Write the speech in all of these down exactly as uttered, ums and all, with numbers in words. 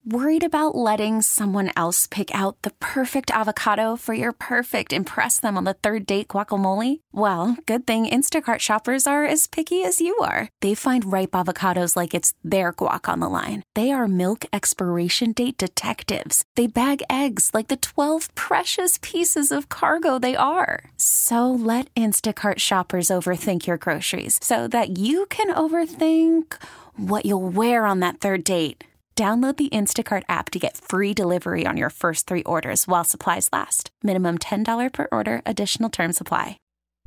Worried about letting someone else pick out the perfect avocado for your perfect impress them on the third date guacamole? Well, good thing Instacart shoppers are as picky as you are. They find ripe avocados like it's their guac on the line. They are milk expiration date detectives. They bag eggs like the twelve precious pieces of cargo they are. So let Instacart shoppers overthink your groceries so that you can overthink what you'll wear on that third date. Download the Instacart app to get free delivery on your first three orders while supplies last. Minimum ten dollars per order. Additional terms apply.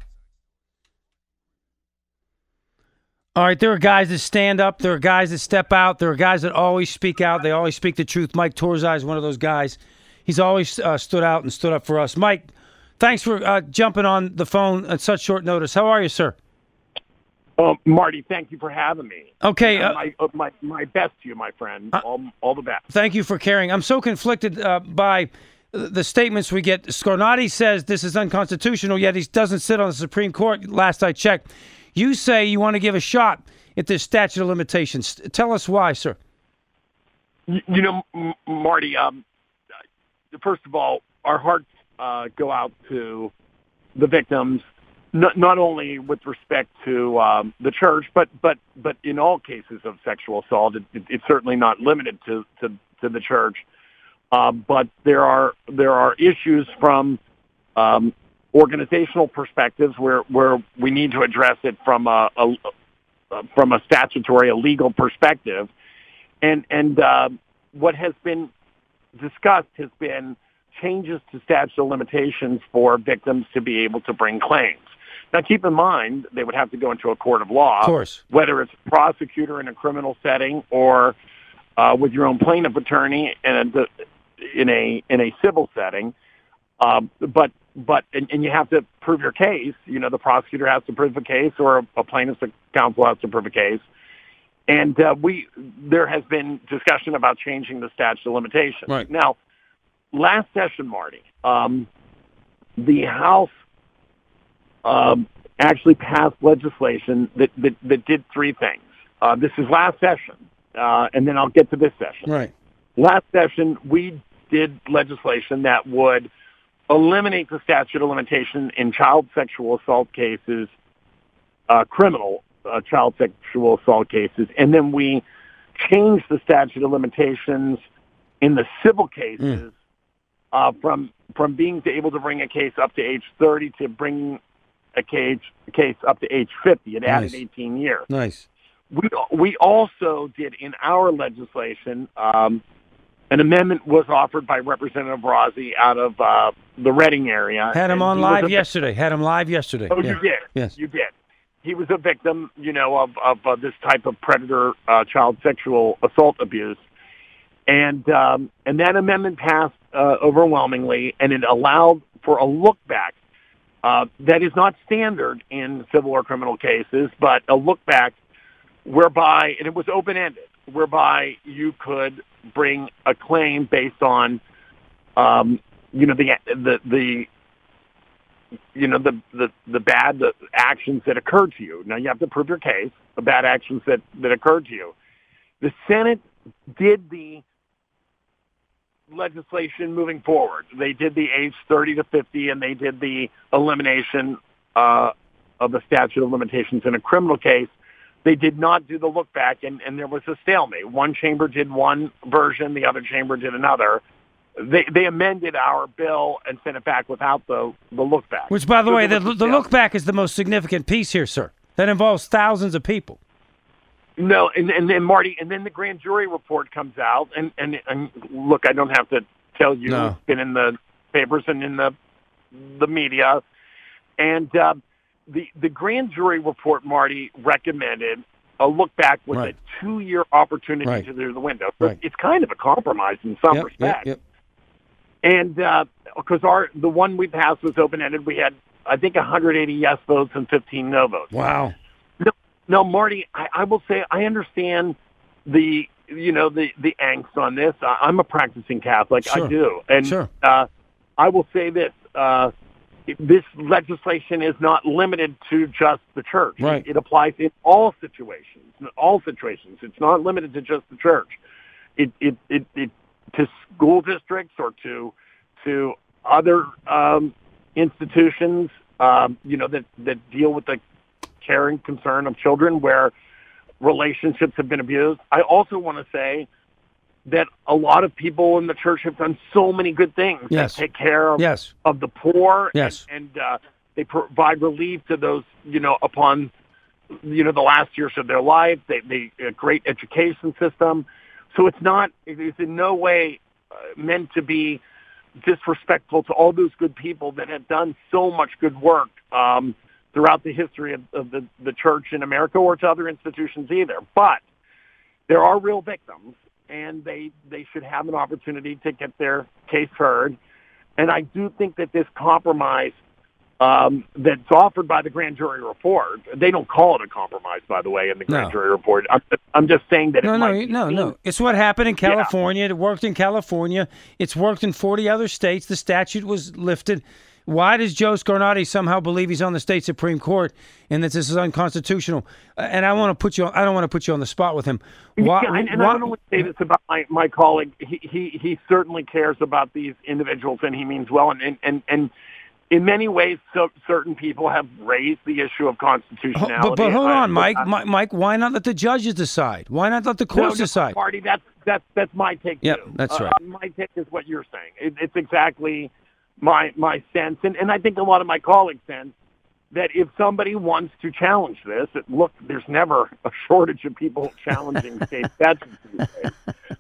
All right, there are guys that stand up. There are guys that step out. There are guys that always speak out. They always speak the truth. Mike Torzai is one of those guys. He's always uh, stood out and stood up for us. Mike, thanks for uh, jumping on the phone at such short notice. How are you, sir? Oh, Marty, thank you for having me. Okay. Uh, Uh, my, uh, my my best to you, my friend. Uh, all, all the best. Thank you for caring. I'm so conflicted uh, by the statements we get. Scarnati says this is unconstitutional, yet he doesn't sit on the Supreme Court, last I checked. You say you want to give a shot at this statute of limitations. Tell us why, sir. You, you know, M- Marty, um, first of all, our hearts uh, go out to the victims, not, not only with respect to um, the church, but, but, but in all cases of sexual assault. It, it, it's certainly not limited to, to, to the church. Uh, but there are there are issues from um, organizational perspectives where, where we need to address it from a, a, a from a statutory, a legal perspective, and and uh, what has been discussed has been changes to statute of limitations for victims to be able to bring claims. Now, keep in mind they would have to go into a court of law, Of course. whether it's a prosecutor in a criminal setting or uh, with your own plaintiff attorney in a in a in a civil setting. Uh, but but and, and you have to prove your case. You know, the prosecutor has to prove a case, or a, a plaintiff's counsel has to prove a case. And uh, we there has been discussion about changing the statute of limitations. Right. Now, last session, Marty, um, the House um, actually passed legislation that, that, that did three things. Uh, this is last session, uh, and then I'll get to this session. Right. Last session, we did legislation that would eliminate the statute of limitation in child sexual assault cases, uh, criminal uh, child sexual assault cases, and then we changed the statute of limitations in the civil cases mm. uh, from from being able to bring a case up to age thirty to bring a case, a case up to age fifty. It added Nice. eighteen years. Nice. We we also did in our legislation, um, an amendment was offered by Representative Rossi out of uh, the Reading area. Had him and on he was live a- yesterday. Had him live yesterday. Oh, Yeah. you did. Yes. You did. He was a victim, you know, of of uh, this type of predator uh, child sexual assault abuse, and um, and that amendment passed uh, overwhelmingly, and it allowed for a look back. Uh, that is not standard in civil or criminal cases, but a look back whereby, and it was open-ended, whereby you could bring a claim based on, um, you know, the the the you know the the the bad the actions that occurred to you. Now you have to prove your case, the bad actions that that occurred to you. The Senate did the legislation moving forward. They did the age thirty to fifty, and they did the elimination uh, of the statute of limitations in a criminal case. They did not do the look back, and, and there was a stalemate. One chamber did one version, the other chamber did another. They they amended our bill and sent it back without the, the look back. Which, by the So way, there the, was a the stalemate. look back is the most significant piece here, sir. That involves thousands of people. No, and, and then Marty, and then the grand jury report comes out, and, and, and look, I don't have to tell you, No. it's been in the papers and in the the media, and uh, the the grand jury report, Marty, recommended a look back with Right. a two year opportunity Right. to do the window. So Right. it's kind of a compromise in some Yep, respects. yep, yep. And because our the one we passed was open ended, we had I think one hundred eighty yes votes and fifteen no votes. Wow. No, no, Marty, I, I will say I understand the you know the the angst on this. I, I'm a practicing Catholic, Sure. I do, and Sure. uh, I will say this: uh, this legislation is not limited to just the church. Right. It, it applies in all situations. In all situations, it's not limited to just the church. it, it, it, it to school districts or to to other um, institutions, um, you know, that, that deal with the care and concern of children where relationships have been abused. I also want to say that a lot of people in the church have done so many good things. Yes. They take care of, yes. of the poor. Yes. And, and uh, they provide relief to those, you know, upon, you know, the last years of their life. They, they a great education system. So it's not, it is in no way uh, meant to be disrespectful to all those good people that have done so much good work um, throughout the history of, of the, the church in America or to other institutions either. But there are real victims, and they, they should have an opportunity to get their case heard. And I do think that this compromise um, that's offered by the grand jury report, they don't call it a compromise, by the way, in the grand no. jury report. I'm, I'm just saying that no, it no, might no, be no. It's what happened in California. Yeah. It worked in California. It's worked in forty other states. The statute was lifted. Why does Joe Scarnati somehow believe he's on the state Supreme Court and that this is unconstitutional? And I want to put you on, I don't want to put you on the spot with him. Why, yeah, and, and why, I don't want to say this about my, my colleague. He, he he certainly cares about these individuals, and he means well. And and, and, and in many ways, so, certain people have raised the issue of constitutionality. But, but hold on, I, Mike. I, Mike, why not let the judges decide? Why not let the courts no, decide? Party, that's, that's, that's my take, Yep, too. that's uh, right. My take is what you're saying. It, it's exactly my my sense, and, and I think a lot of my colleagues sense, that if somebody wants to challenge this, it, look, there's never a shortage of people challenging state statutes these days.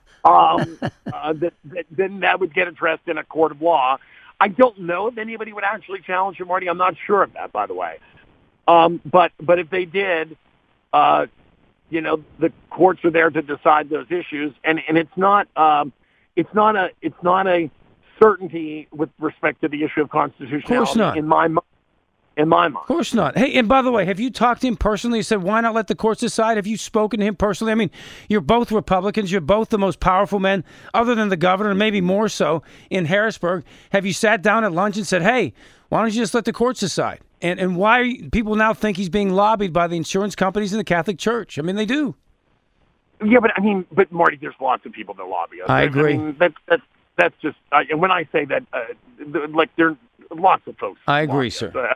Um, uh, that, that, then that would get addressed in a court of law. I don't know if anybody would actually challenge him, Marty. I'm not sure of that, by the way. Um, but but if they did, uh, you know, the courts are there to decide those issues, and, and it's not um, it's not a it's not a certainty with respect to the issue of constitutionality. Of course not. In my mind. In my mind. Of course not. Hey, and by the way, have you talked to him personally? You said, why not let the courts decide? Have you spoken to him personally? I mean, you're both Republicans. You're both the most powerful men, other than the governor, and maybe more so, in Harrisburg. Have you sat down at lunch and said, hey, why don't you just let the courts decide? And and why are you, people now think he's being lobbied by the insurance companies and the Catholic Church? I mean, they do. Yeah, but I mean, but Marty, there's lots of people that lobby us. I agree. I mean, that's that's that's just. Uh, and when I say that, uh, like there are lots of folks. I agree, lobby sir. us. Uh,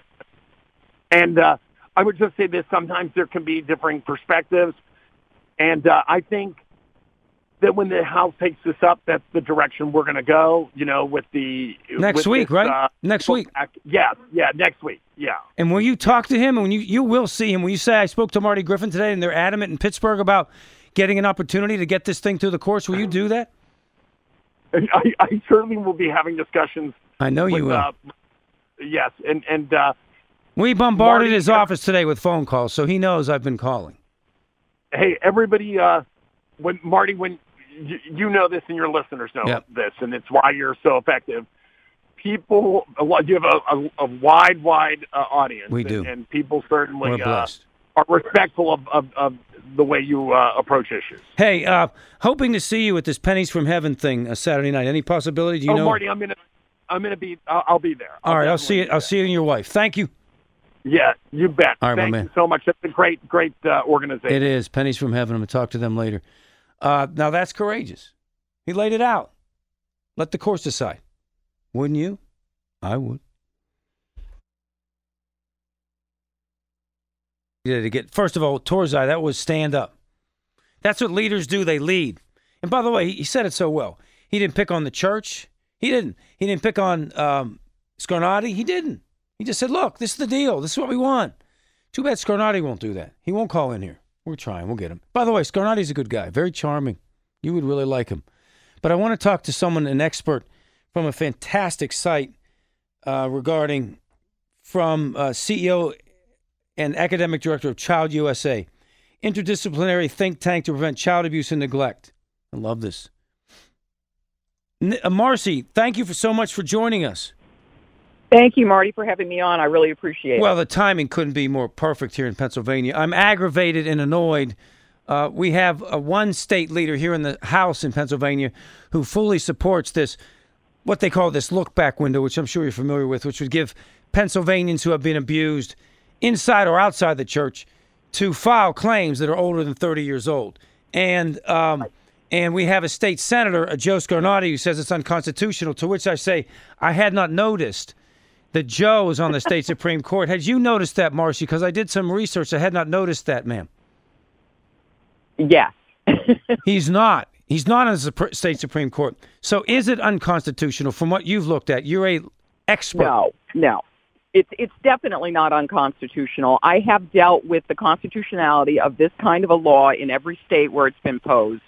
And uh, I would just say this, sometimes there can be differing perspectives. And uh, I think that when the House takes this up, that's the direction we're going to go, you know, with the... Next with week, this, right? Uh, next week. Yeah, yeah, next week, yeah. And will you talk to him? And when you, you will see him. When you say, I spoke to Marty Griffin today, and they're adamant in Pittsburgh about getting an opportunity to get this thing through the courts, will you do that? I, I certainly will be having discussions. I know you with, will. Uh, yes, and... and uh, We bombarded Marty, his office today with phone calls, so he knows I've been calling. Hey, everybody, uh, when Marty, when you, you know this and your listeners know Yep. this, and it's why you're so effective. People, a lot- you have a, a, a wide, wide uh, audience. We do. And, and people certainly We're uh, blessed. are respectful of, of, of the way you uh, approach issues. Hey, uh, hoping to see you at this Pennies from Heaven thing uh, Saturday night. Any possibility? Do you oh, know? Marty, I'm gonna, I'm gonna be, I'll, I'll be there. All right, I'll see definitely you. be I'll there. see you and your wife. Thank you. Yeah, you bet. All right, my Thank man. you so much. That's a great, great uh, organization. It is Pennies from Heaven. I'm gonna talk to them later. Uh, now that's courageous. He laid it out. Let the courts decide. Wouldn't you? I would. Yeah, to get first of all, Torzai, that was stand up. That's what leaders do. They lead. And by the way, he said it so well. He didn't pick on the church. He didn't. He didn't pick on um, Scarnati. He didn't. He just said, look, this is the deal. This is what we want. Too bad Scarnati won't do that. He won't call in here. We're trying. We'll get him. By the way, Scarnati's a good guy. Very charming. You would really like him. But I want to talk to someone, an expert from a fantastic site uh, regarding from uh, C E O and academic director of Child U S A, interdisciplinary think tank to prevent child abuse and neglect. I love this. N- uh, Marcy, thank you for so much for joining us. Thank you, Marty, for having me on. I really appreciate it. Well, the timing couldn't be more perfect here in Pennsylvania. I'm aggravated and annoyed. Uh, we have uh, one state leader here in the House in Pennsylvania who fully supports this, what they call this look-back window, which I'm sure you're familiar with, which would give Pennsylvanians who have been abused inside or outside the church to file claims that are older than thirty years old. And um, And we have a state senator, a Joe Scarnati, who says it's unconstitutional, to which I say, I had not noticed that Joe is on the state Supreme Court. Had you noticed that, Marcy? Because I did some research. I had not noticed that, ma'am. Yes. He's not. He's not on the state Supreme Court. So is it unconstitutional from what you've looked at? You're a expert. No, no. It's, it's definitely not unconstitutional. I have dealt with the constitutionality of this kind of a law in every state where it's been posed.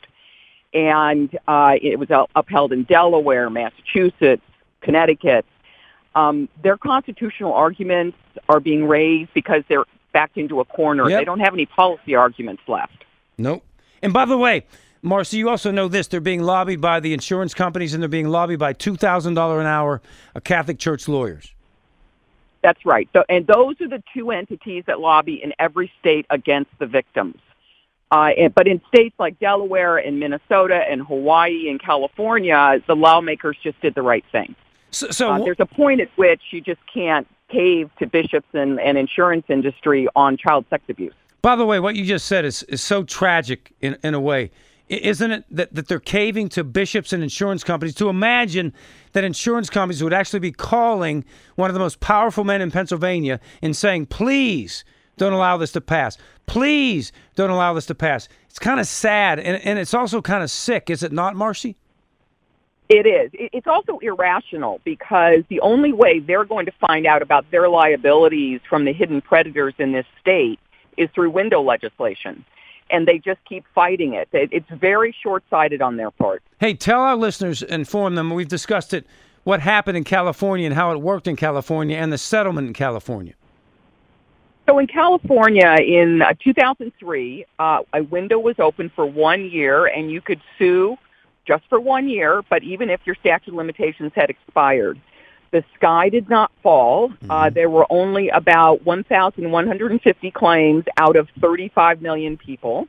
And uh, it was upheld in Delaware, Massachusetts, Connecticut. Um, their constitutional arguments are being raised because they're backed into a corner. Yep. They don't have any policy arguments left. Nope. And by the way, Marcy, you also know this. They're being lobbied by the insurance companies, and they're being lobbied by two thousand dollars an hour uh, Catholic Church lawyers. That's right. So, and those are the two entities that lobby in every state against the victims. Uh, and, but in states like Delaware and Minnesota and Hawaii and California, the lawmakers just did the right thing. So, so uh, there's a point at which you just can't cave to bishops and, and insurance industry on child sex abuse. By the way, what you just said is, is so tragic in, in a way. Isn't it that, that they're caving to bishops and insurance companies? To imagine that insurance companies would actually be calling one of the most powerful men in Pennsylvania and saying, please don't allow this to pass. Please don't allow this to pass. It's kind of sad, and, and it's also kind of sick, is it not, Marcy? It is. It's also irrational because the only way they're going to find out about their liabilities from the hidden predators in this state is through window legislation. And they just keep fighting it. It's very short-sighted on their part. Hey, tell our listeners, inform them, we've discussed it, what happened in California and how it worked in California and the settlement in California. So in California, in uh, two thousand three, uh, a window was open for one year, and you could sue just for one year, but even if your statute of limitations had expired. The sky did not fall. Mm-hmm. Uh, there were only about one thousand one hundred fifty claims out of thirty-five million people.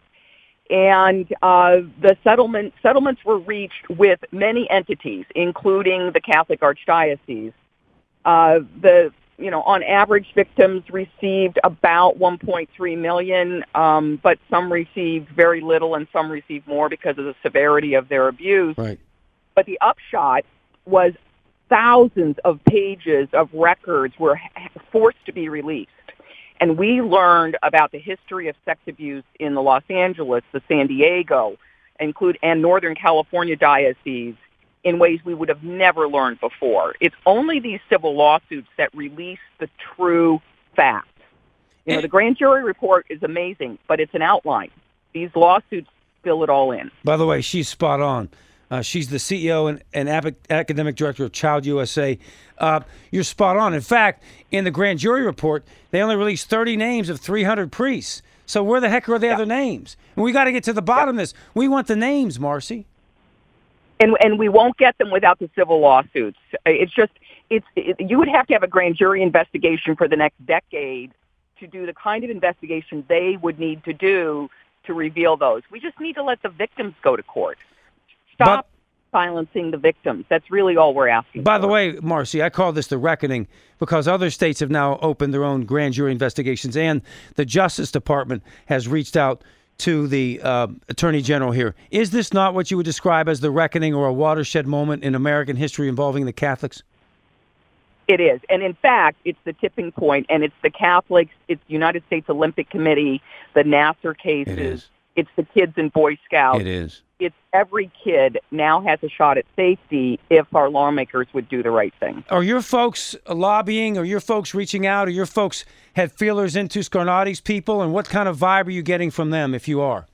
And uh, the settlement settlements were reached with many entities, including the Catholic Archdiocese. Uh, the you know, on average, victims received about one point three million dollars, um, but some received very little and some received more because of the severity of their abuse. Right. But the upshot was thousands of pages of records were forced to be released. And we learned about the history of sex abuse in the Los Angeles, the San Diego, include, and Northern California dioceses in ways we would have never learned before. It's only these civil lawsuits that release the true facts. You know, the grand jury report is amazing, but it's an outline. These lawsuits fill it all in. By the way, she's spot on. Uh, she's the C E O and, and ap- academic director of Child U S A. Uh, you're spot on. In fact, in the grand jury report, they only released thirty names of three hundred priests. So where the heck are the yeah. other names? And we got to get to the bottom yeah. of this. We want the names, Marcy. And and we won't get them without the civil lawsuits. It's just, it's it, you would have to have a grand jury investigation for the next decade to do the kind of investigation they would need to do to reveal those. We just need to let the victims go to court. Stop but, silencing the victims. That's really all we're asking By for. the way, Marcy, I call this the reckoning because other states have now opened their own grand jury investigations, and the Justice Department has reached out to the uh, Attorney General here. Is this not what you would describe as the reckoning or a watershed moment in American history involving the Catholics? It is. And in fact, it's the tipping point, and it's the Catholics, it's the United States Olympic Committee, the Nassar cases. It is. It's the kids and Boy Scouts. It is. It's every kid now has a shot at safety if our lawmakers would do the right thing. Are your folks lobbying? Are your folks reaching out? Are your folks had feelers into Scarnati's people? And what kind of vibe are you getting from them if you are?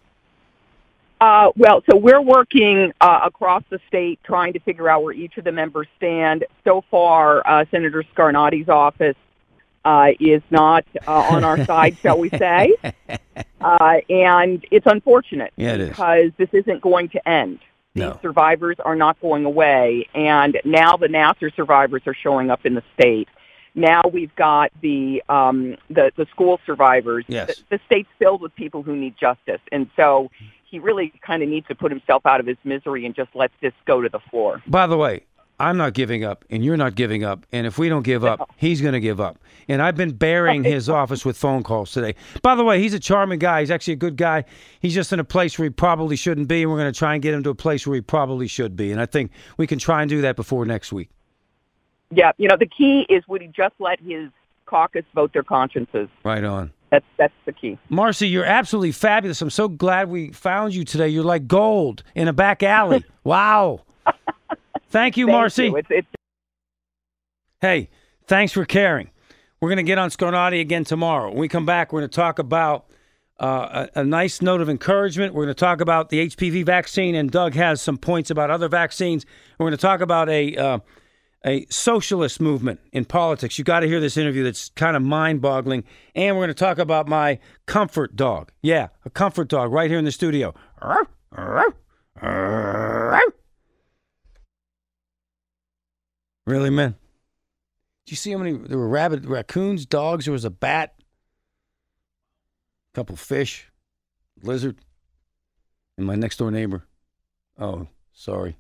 Uh, well, so we're working uh, across the state trying to figure out where each of the members stand. So far, uh, Senator Scarnati's office uh, is not uh, on our side, shall we say. Uh, and it's unfortunate yeah, it because is. this isn't going to end. These no. survivors are not going away. And now the Nassar survivors are showing up in the state. Now we've got the um, the, the school survivors. Yes. The, the state's filled with people who need justice. And so he really kind of needs to put himself out of his misery and just let this go to the floor. By the way, I'm not giving up, and you're not giving up. And if we don't give up, he's going to give up. And I've been bearing his office with phone calls today. By the way, he's a charming guy. He's actually a good guy. He's just in a place where he probably shouldn't be, and we're going to try and get him to a place where he probably should be. And I think we can try and do that before next week. Yeah, you know, the key is would he just let his caucus vote their consciences? Right on. That's that's the key. Marcy, you're absolutely fabulous. I'm so glad we found you today. You're like gold in a back alley. Wow. Thank you, Thank Marcy. you. It's, it's... Hey, thanks for caring. We're going to get on Scarnati again tomorrow. When we come back, we're going to talk about uh, a, a nice note of encouragement. We're going to talk about the H P V vaccine, and Doug has some points about other vaccines. We're going to talk about a uh, a socialist movement in politics. You got to hear this interview that's kind of mind-boggling. And we're going to talk about my comfort dog. Yeah, a comfort dog right here in the studio. Really, man? Did you see how many? There were rabbit, raccoons, dogs. There was a bat, a couple fish, lizard, and my next door neighbor. Oh, sorry.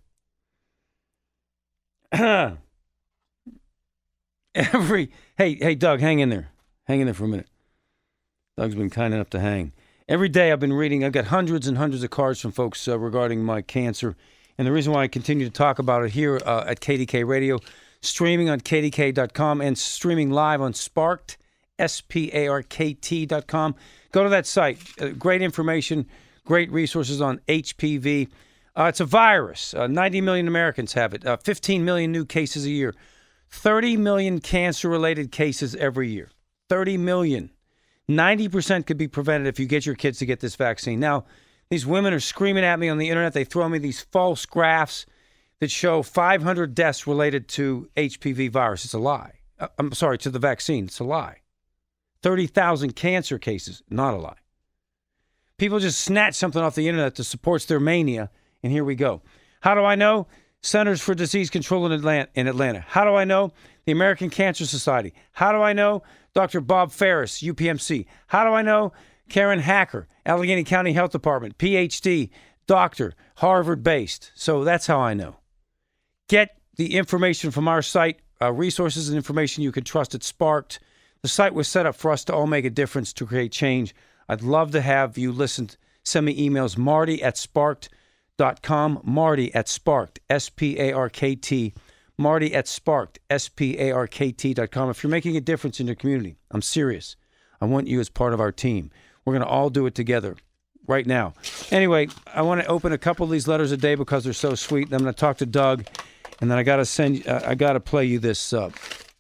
Every hey hey Doug, hang in there, hang in there for a minute. Doug's been kind enough to hang. Every day I've been reading. I've got hundreds and hundreds of cards from folks uh, regarding my cancer, and the reason why I continue to talk about it here uh, at K D K Radio, streaming on K D K dot com and streaming live on Sparked, S P A R K T dot com. Go to that site. Uh, great information, great resources on H P V. Uh, it's a virus. Uh, ninety million Americans have it. Uh, fifteen million new cases a year. thirty million cancer-related cases every year. thirty million. ninety percent could be prevented if you get your kids to get this vaccine. Now, these women are screaming at me on the internet. They throw me these false graphs that show five hundred deaths related to H P V virus. It's a lie. Uh, I'm sorry, to the vaccine. It's a lie. thirty thousand cancer cases. Not a lie. People just snatch something off the internet that supports their mania, and here we go. How do I know? Centers for Disease Control in Atlanta, in Atlanta. How do I know? The American Cancer Society. How do I know? Doctor Bob Ferris, U P M C. How do I know? Karen Hacker, Allegheny County Health Department, P H D, doctor, Harvard-based. So that's how I know. Get the information from our site, uh, resources and information you can trust at Sparked. The site was set up for us to all make a difference, to create change. I'd love to have you listen. Send me emails, Marty at Sparked. Dot com, Marty at Sparked, S P A R K T, Marty at Sparked, S P A R K T dot com. If you're making a difference in your community, I'm serious. I want you as part of our team. We're going to all do it together right now. Anyway, I want to open a couple of these letters a day because they're so sweet. Then I'm going to talk to Doug, and then I got to send. Uh, I got to play you this uh,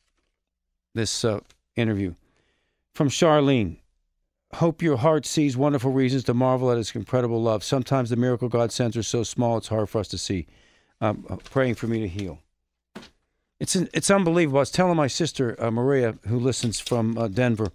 this uh, interview from Charlene. Hope your heart sees wonderful reasons to marvel at his incredible love. Sometimes the miracle God sends are so small it's hard for us to see. Um, praying for me to heal. It's it's unbelievable. I was telling my sister, uh, Maria, who listens from uh, Denver,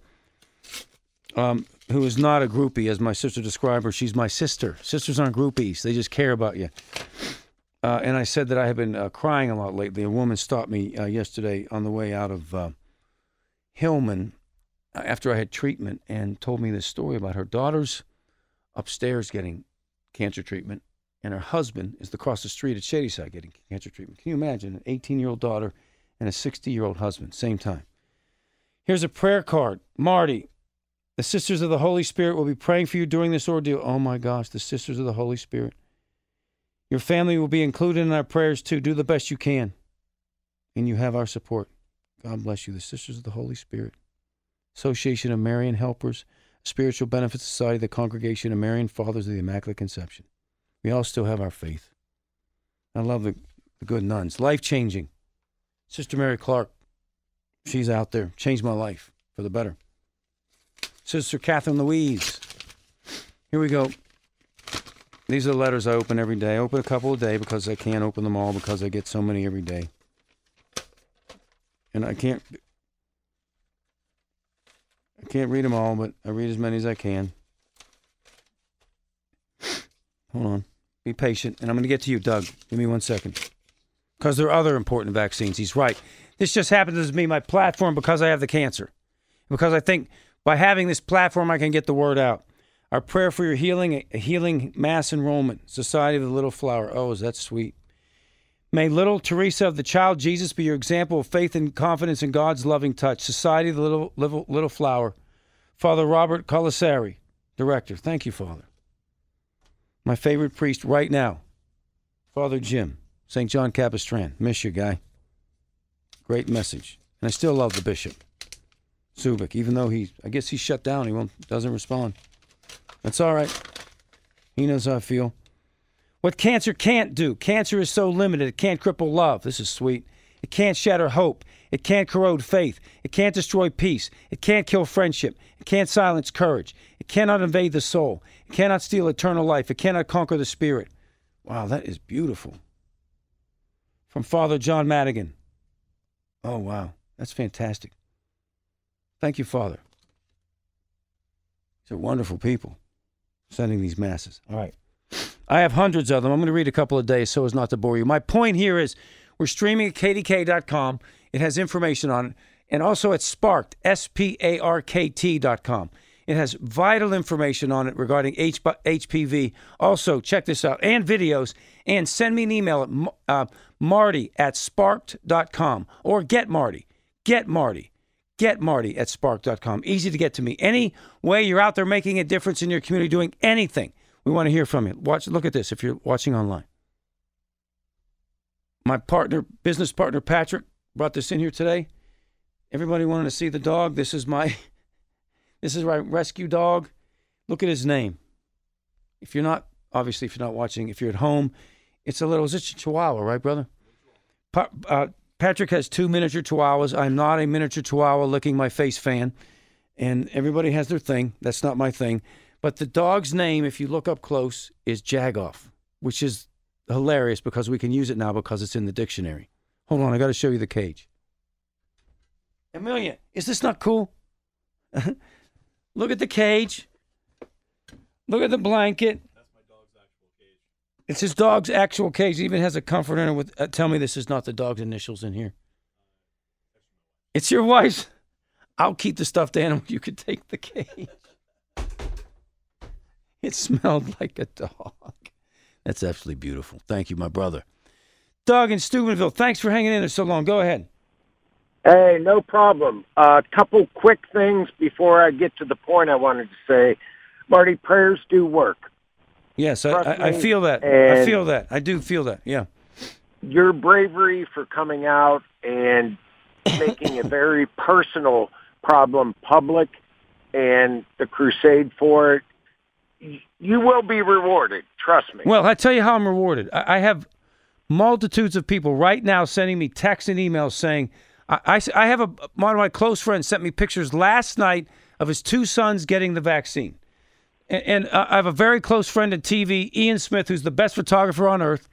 um, who is not a groupie, as my sister described her. She's my sister. Sisters aren't groupies. They just care about you. Uh, and I said that I have been uh, crying a lot lately. A woman stopped me uh, yesterday on the way out of uh, Hillman, after I had treatment, and told me this story about her daughter's upstairs getting cancer treatment, and her husband is across the street at Shadyside getting cancer treatment. Can you imagine an eighteen-year-old daughter and a sixty-year-old husband, same time? Here's a prayer card. Marty, the Sisters of the Holy Spirit will be praying for you during this ordeal. Oh, my gosh, the Sisters of the Holy Spirit. Your family will be included in our prayers, too. Do the best you can, and you have our support. God bless you. The Sisters of the Holy Spirit. Association of Marian Helpers, Spiritual Benefit Society, the Congregation of Marian Fathers of the Immaculate Conception. We all still have our faith. I love the, the good nuns. Life-changing. Sister Mary Clark, she's out there. Changed my life for the better. Sister Catherine Louise. Here we go. These are the letters I open every day. I open a couple a day because I can't open them all because I get so many every day. And I can't... I can't read them all, but I read as many as I can. Hold on. Be patient. And I'm going to get to you, Doug. Give me one second. Because there are other important vaccines. He's right. This just happens to be my platform because I have the cancer. Because I think by having this platform, I can get the word out. Our prayer for your healing, a healing mass enrollment, Society of the Little Flower. Oh, is that sweet? May little Teresa of the Child Jesus be your example of faith and confidence in God's loving touch. Society of the Little, Little, Little Flower. Father Robert Colasari, Director. Thank you, Father. My favorite priest right now, Father Jim, Saint John Capistran. Miss you, guy. Great message. And I still love the bishop, Zubik, even though he, I guess he's shut down. He won't, doesn't respond. That's all right. He knows how I feel. What cancer can't do. Cancer is so limited, it can't cripple love. This is sweet. It can't shatter hope. It can't corrode faith. It can't destroy peace. It can't kill friendship. It can't silence courage. It cannot invade the soul. It cannot steal eternal life. It cannot conquer the spirit. Wow, that is beautiful. From Father John Madigan. Oh, wow. That's fantastic. Thank you, Father. These are wonderful people sending these masses. All right. I have hundreds of them. I'm going to read a couple of days so as not to bore you. My point here is we're streaming at K D K dot com. It has information on it. And also at Sparked, S P A R K T dot com. It has vital information on it regarding H P V. Also, check this out, and videos. And send me an email at uh, Marty at Sparked dot com or get Marty. Get Marty. Get Marty at Sparked dot com. Easy to get to me. Any way you're out there making a difference in your community, doing anything, we want to hear from you. Watch. Look at this if you're watching online. My partner, business partner, Patrick, brought this in here today. Everybody wanted to see the dog. This is my, this is my rescue dog. Look at his name. If you're not, obviously, if you're not watching, if you're at home, it's a little, it's a Chihuahua, right, brother? Pa, uh, Patrick has two miniature Chihuahuas. I'm not a miniature Chihuahua licking my face fan. And everybody has their thing. That's not my thing. But the dog's name, if you look up close, is Jagoff, which is hilarious because we can use it now because it's in the dictionary. Hold on, I got to show you the cage. Amelia, is this not cool? Look at the cage. Look at the blanket. That's my dog's actual cage. It's his dog's actual cage. It even has a comforter in it with, uh, tell me this is not the dog's initials in here. It's your wife's. I'll keep the stuffed animal. You could take the cage. It smelled like a dog. That's absolutely beautiful. Thank you, my brother. Doug in Steubenville, thanks for hanging in there so long. Go ahead. Hey, no problem. A uh, couple quick things before I get to the point I wanted to say. Marty, prayers do work. Yes, I, I, I feel that. I feel that. I do feel that, yeah. Your bravery for coming out and making a very personal problem public and the crusade for it, you will be rewarded. Trust me. Well, I tell you how I'm rewarded. I, I have multitudes of people right now sending me texts and emails saying, I, I, I have a, one of my close friends sent me pictures last night of his two sons getting the vaccine. And, and uh, I have a very close friend in T V, Ian Smith, who's the best photographer on earth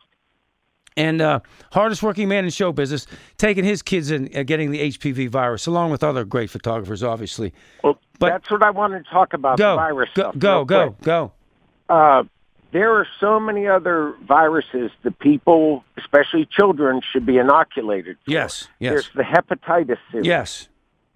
and uh, hardest working man in show business, taking his kids and uh, getting the H P V virus, along with other great photographers, obviously. Well, but that's what I wanted to talk about, go, the virus go, stuff. Go, go, quick. go. Uh, there are so many other viruses that people, especially children, should be inoculated for. Yes, yes. There's the hepatitis series. Yes.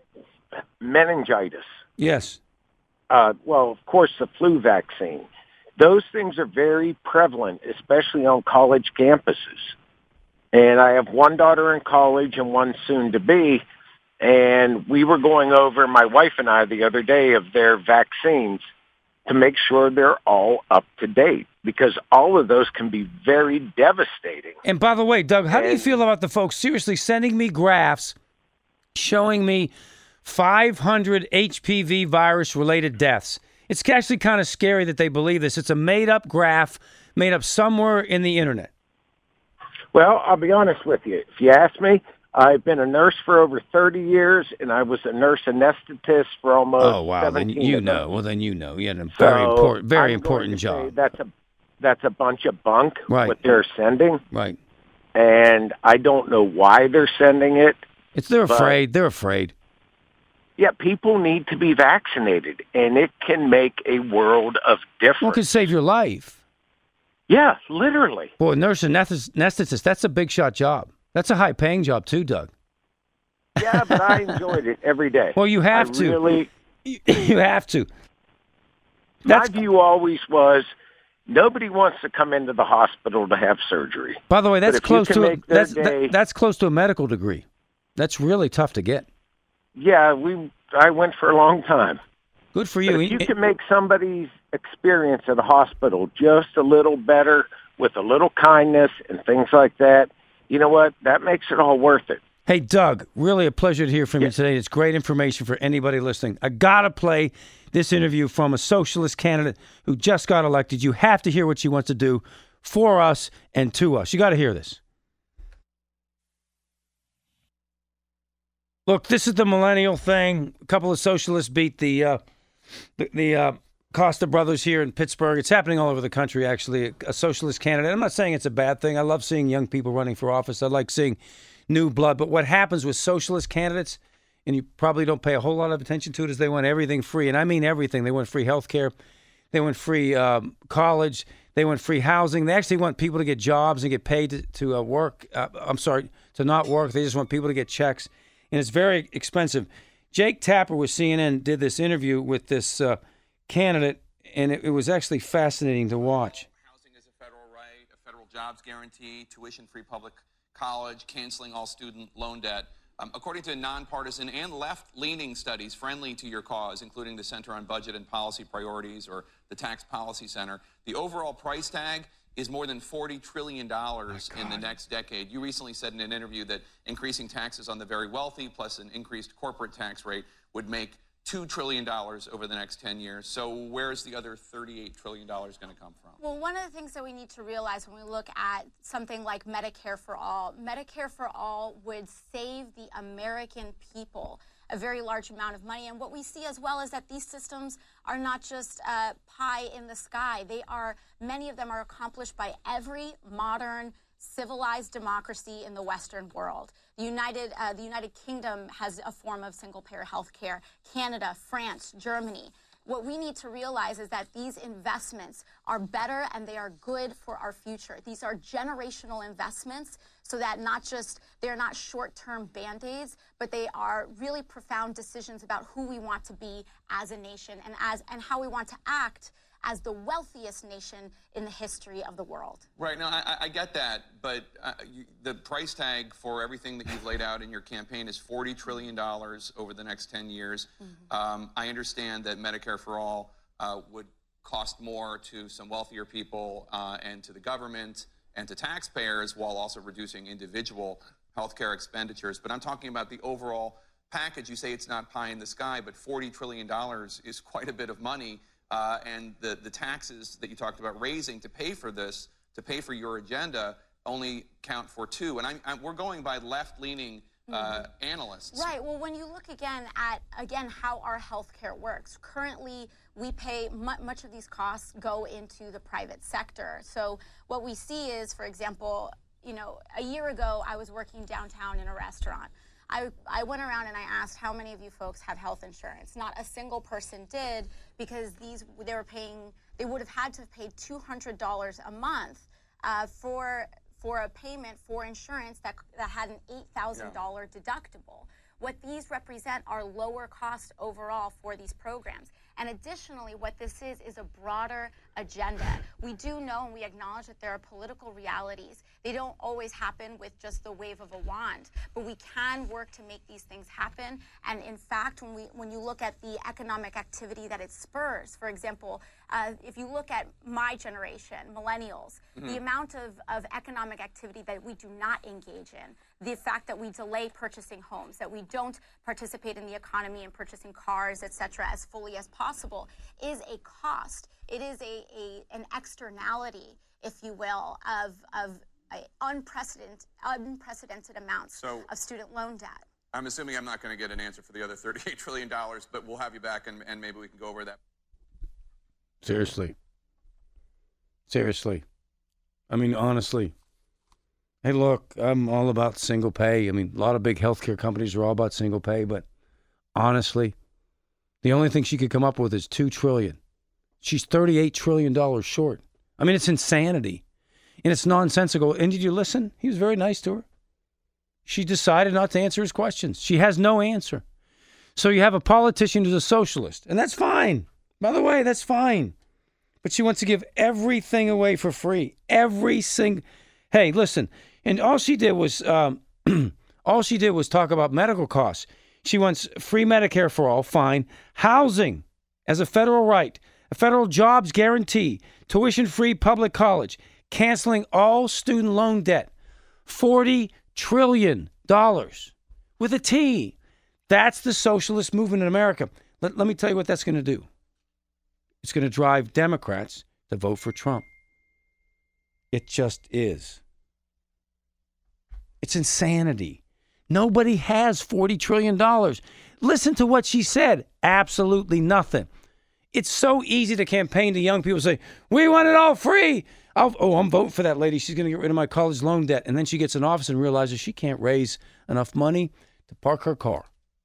Meningitis. Yes. Uh, well, of course, the flu vaccine. Those things are very prevalent, especially on college campuses. And I have one daughter in college and one soon to be. And we were going over, my wife and I, the other day, of their vaccines to make sure they're all up to date, because all of those can be very devastating. And by the way, Doug, how and, do you feel about the folks seriously sending me graphs showing me five hundred H P V virus-related deaths? It's actually kind of scary that they believe this. It's a made-up graph made up somewhere in the internet. Well, I'll be honest with you. If you ask me, I've been a nurse for over thirty years, and I was a nurse anesthetist for almost Oh, wow. Then you know. Well, then you know. You had a very so important, very I'm important going to job. say That's a, that's a bunch of bunk, Right. what they're sending. Right. And I don't know why they're sending it. It's They're but, afraid. They're afraid. Yeah, people need to be vaccinated, and it can make a world of difference. Well, it can save your life. Yeah, literally. Boy, nurse and anesthetist, that's a big shot job. That's a high-paying job too, Doug. Yeah, but I enjoyed it every day. Well, you have I to. Really, you have to. That's... My view always was Nobody wants to come into the hospital to have surgery. By the way, that's close to a, that's day, that, that's close to a medical degree. That's really tough to get. Yeah, we I went for a long time. Good for you. But if you can make somebody's experience at a hospital just a little better with a little kindness and things like that, you know what? That makes it all worth it. Hey, Doug, really a pleasure to hear from yeah. you today. It's great information for anybody listening. I got to play this interview from a socialist candidate who just got elected. You have to hear what she wants to do for us and to us. You got to hear this. Look, this is the millennial thing. A couple of socialists beat the uh, the, the uh, Costa brothers here in Pittsburgh. It's happening all over the country, actually. A, a socialist candidate. I'm not saying it's a bad thing. I love seeing young people running for office. I like seeing new blood. But what happens with socialist candidates, and you probably don't pay a whole lot of attention to it, is they want everything free. And I mean everything. They want free health care. They want free um, college. They want free housing. They actually want people to get jobs and get paid to, to uh, work. Uh, I'm sorry, to not work. They just want people to get checks. And it's very expensive. Jake Tapper with C N N did this interview with this uh, candidate, and it, it was actually fascinating to watch. Housing is a federal right, a federal jobs guarantee, tuition-free public college, canceling all student loan debt. Um, according to nonpartisan and left-leaning studies friendly to your cause, including the Center on Budget and Policy Priorities or the Tax Policy Center, the overall price tag is more than forty trillion dollars in the next decade. You recently said in an interview that increasing taxes on the very wealthy plus an increased corporate tax rate would make two trillion dollars over the next ten years. So where's the other thirty-eight trillion dollars going to come from? Well, one of the things that we need to realize when we look at something like Medicare for All, Medicare for All would save the American people a very large amount of money. And what we see as well is that these systems are not just uh, pie in the sky. They are, many of them are accomplished by every modern civilized democracy in the Western world. The United, uh, the United Kingdom has a form of single-payer health care. Canada, France, Germany. What we need to realize is that these investments are better and they are good for our future. These are generational investments so that not just, they're not short-term Band-Aids, but they are really profound decisions about who we want to be as a nation and, as, and how we want to act as the wealthiest nation in the history of the world. Right. Now, I, I get that, but uh, you, the price tag for everything that you've laid out in your campaign is forty trillion dollars over the next ten years. Mm-hmm. um, I understand that Medicare for All uh, would cost more to some wealthier people uh, and to the government and to taxpayers while also reducing individual healthcare expenditures. But I'm talking about the overall package. You say it's not pie in the sky, but forty trillion dollars is quite a bit of money. Uh, and the, the taxes that you talked about raising to pay for this, to pay for your agenda, only count for two. And I'm, I'm, we're going by left-leaning uh, mm-hmm. analysts. Right. Well, when you look again at, again, how our healthcare works, currently we pay, mu much of these costs go into the private sector. So what we see is, for example, you know, a year ago I was working downtown in a restaurant. I, I went around and I asked how many of you folks have health insurance. Not a single person did, because these they were paying, they would have had to have paid two hundred dollars a month uh, for for a payment for insurance that, that had an eight thousand dollar yeah. deductible. What these represent are lower costs overall for these programs. And additionally, what this is, is a broader agenda. We do know and we acknowledge that there are political realities. They don't always happen with just the wave of a wand, but we can work to make these things happen. And in fact, when we when you look at the economic activity that it spurs, for example, uh, if you look at my generation, millennials, mm-hmm. the amount of, of economic activity that we do not engage in, the fact that we delay purchasing homes, that we don't participate in the economy and purchasing cars, et cetera, as fully as possible, is a cost. It is a, a an externality, if you will, of of uh, unprecedented unprecedented amounts so, of student loan debt. I'm assuming I'm not going to get an answer for the other thirty-eight trillion dollars, but we'll have you back and, and maybe we can go over that. Seriously. Seriously. I mean, honestly. Hey, look, I'm all about single pay. I mean, a lot of big healthcare companies are all about single pay, but honestly, the only thing she could come up with is two trillion dollars. She's thirty-eight trillion dollars short. I mean, it's insanity. And it's nonsensical. And did you listen? He was very nice to her. She decided not to answer his questions. She has no answer. So you have a politician who's a socialist, and that's fine. By the way, that's fine. But but she wants to give everything away for free. Every single. Hey, listen, and all she did was um, all she did was talk about medical costs. She wants free Medicare for all, fine. Housing as a federal right, a federal jobs guarantee, tuition-free public college, canceling all student loan debt, forty trillion dollars with a T. That's the socialist movement in America. Let, let me tell you what that's going to do. It's going to drive Democrats to vote for Trump. It just is. It's insanity. Nobody has forty trillion dollars. Listen to what she said. Absolutely nothing. It's so easy to campaign to young people, say, we want it all free. I'll, oh, I'm voting for that lady. She's going to get rid of my college loan debt. And then she gets in office and realizes she can't raise enough money to park her car.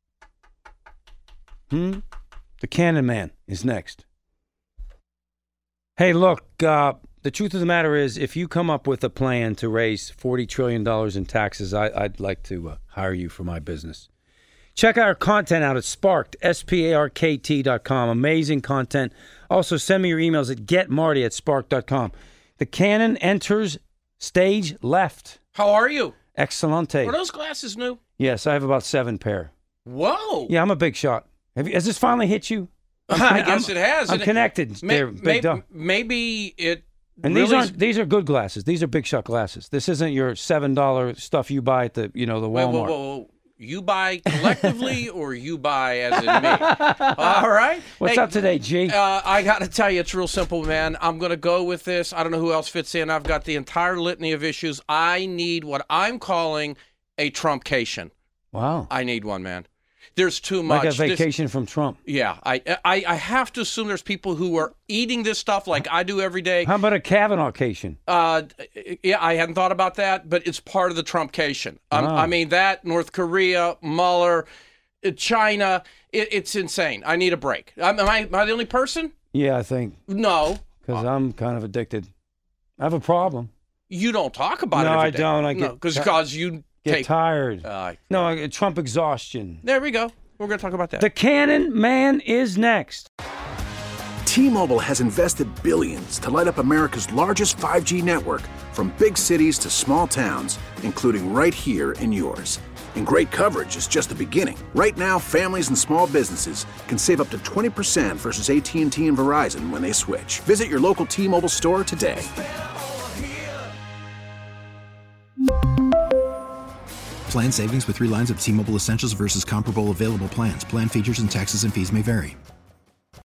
Hmm? The Cannon Man is next. Hey, look, uh, the truth of the matter is, if you come up with a plan to raise forty trillion dollars in taxes, I, I'd like to uh, hire you for my business. Check our content out at Sparked, S P A R K T dot com. Amazing content. Also, send me your emails at getmarty at spark dot com. The Cannon enters stage left. How are you? Excellente. Are those glasses new? Yes, I have about seven pair. Whoa. Yeah, I'm a big shot. Have you, has this finally hit you? I'm, I guess I'm, it has. I'm connected. May, They're big may, dog. Maybe it. And really these aren't these are good glasses. These are big shot glasses. This isn't your seven dollar stuff you buy at the you know the Walmart. Whoa, whoa, whoa. You buy collectively or you buy as in me? All right. What's hey, up today, G? Uh, I got to tell you, it's real simple, man. I'm going to go with this. I don't know who else fits in. I've got the entire litany of issues. I need what I'm calling a Trumpcation. Wow. I need one, man. There's too much. Like a vacation this, from Trump. Yeah. I, I I have to assume there's people who are eating this stuff like I do every day. How about a Kavanaugh-cation? Uh, yeah, I hadn't thought about that, but it's part of the Trumpcation. Um, oh. I mean, that, North Korea, Mueller, China, it, it's insane. I need a break. Am I, am I the only person? Yeah, I think. No. Because uh, I'm kind of addicted. I have a problem. You don't talk about no, it every I day. don't. I get no, because you get take, tired. Uh, no, I, Trump exhaustion. There we go. We're going to talk about that. The Cannon Man is next. T-Mobile has invested billions to light up America's largest five G network, from big cities to small towns, including right here in yours. And great coverage is just the beginning. Right now, families and small businesses can save up to twenty percent versus A T and T and Verizon when they switch. Visit your local T-Mobile store today. Plan savings with three lines of T-Mobile Essentials versus comparable available plans. Plan features and taxes and fees may vary.